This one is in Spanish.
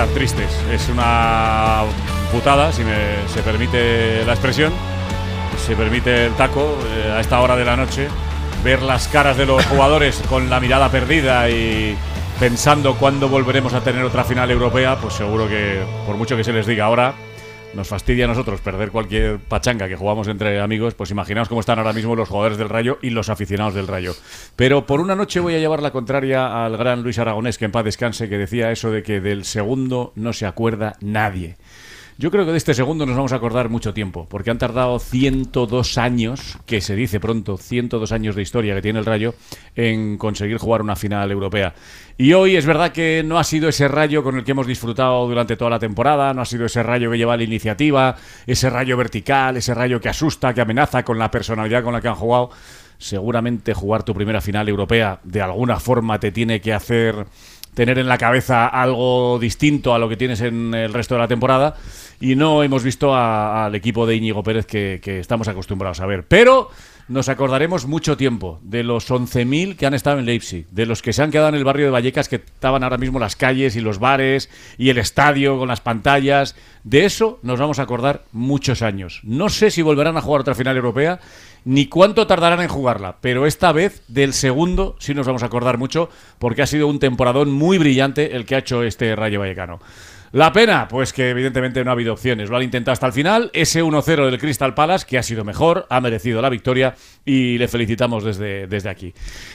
estar tristes. Es una putada, si se permite la expresión, se permite el taco, a esta hora de la noche, ver las caras de los jugadores con la mirada perdida y pensando cuándo volveremos a tener otra final europea. Pues seguro que, por mucho que se les diga ahora, nos fastidia a nosotros perder cualquier pachanga que jugamos entre amigos. Pues imaginaos cómo están ahora mismo los jugadores del Rayo y los aficionados del Rayo. Pero por una noche voy a llevar la contraria al gran Luis Aragonés, que en paz descanse, que decía eso de que del segundo no se acuerda nadie. Yo creo que de este segundo nos vamos a acordar mucho tiempo, porque han tardado 102 años, que se dice pronto, 102 años de historia que tiene el Rayo, en conseguir jugar una final europea. Y hoy es verdad que no ha sido ese Rayo con el que hemos disfrutado durante toda la temporada, no ha sido ese Rayo que lleva la iniciativa, ese Rayo vertical, ese Rayo que asusta, que amenaza con la personalidad con la que han jugado. Seguramente jugar tu primera final europea de alguna forma te tiene que hacer tener en la cabeza algo distinto a lo que tienes en el resto de la temporada, y no hemos visto al equipo de Íñigo Pérez que estamos acostumbrados a ver. Pero nos acordaremos mucho tiempo de los 11.000 que han estado en Leipzig, de los que se han quedado en el barrio de Vallecas, que estaban ahora mismo las calles y los bares y el estadio con las pantallas. De eso nos vamos a acordar muchos años. No sé si volverán a jugar otra final europea, ni cuánto tardarán en jugarla, pero esta vez del segundo sí nos vamos a acordar mucho, porque ha sido un temporadón muy brillante el que ha hecho este Rayo Vallecano. La pena, pues que evidentemente no ha habido opciones. Lo han intentado hasta el final. Ese 1-0 del Crystal Palace, que ha sido mejor, ha merecido la victoria y le felicitamos desde aquí.